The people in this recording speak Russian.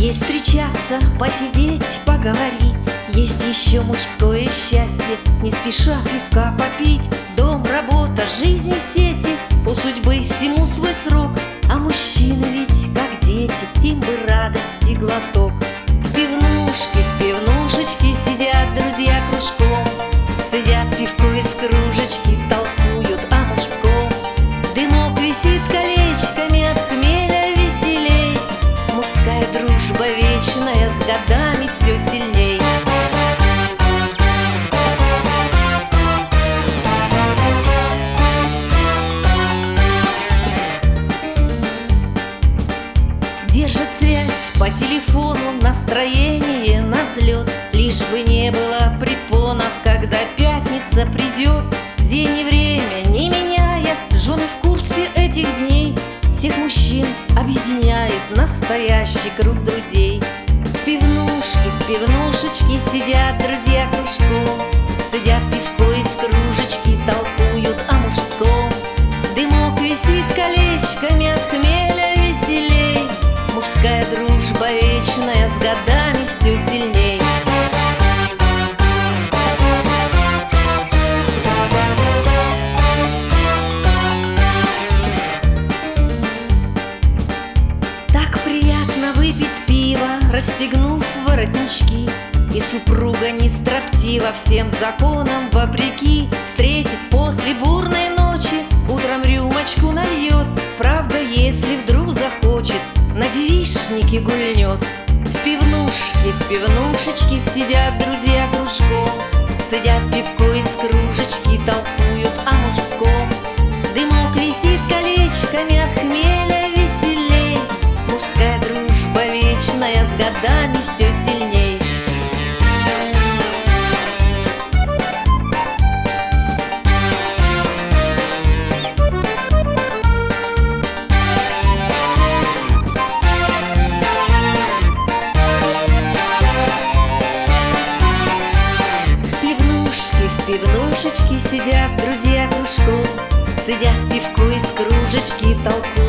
Есть встречаться, посидеть, поговорить. Есть еще мужское счастье, не спеша пивка попить. Дом, работа, жизнь и сети, у судьбы всему свой срок. А мужчины ведь как дети, им бы радости глоток. В пивнушечке сидят друзья кружком, сидят пивко из кружечки, толкуют о мужском. Дымок висит колечками, от хмеля веселей. Мужская дружба вечная, с годами все сильней. Держит связь по телефону, настроение на взлет. Лишь бы не было препонов, когда пятница придет. День и время не меняя, жены в курсе этих дней. Всех мужчин объединяет настоящий круг друзей. В пивнушечке сидят друзья кружком, сидят пивко из кружечки, толкуют о мужском. Дымок висит колечками, от хмеля веселей. Мужская дружба вечная, с годами все сильней. Так приятно выпить пиво, расстегнув воротнички. И супруга не строптива, всем законам вопреки, встретит после бурной ночи, утром рюмочку нальет. Правда, если вдруг захочет, на девичнике гульнет. В пивнушечке сидят друзья кружком, сидят пивко из кружечки, толкуют о мужском. Дымок висит колечками, от хмеля веселей. Мужская дружба вечная, с годами все сильней. В пивнушечке сидят друзья кружком, сидят пивко из кружечки, толкуют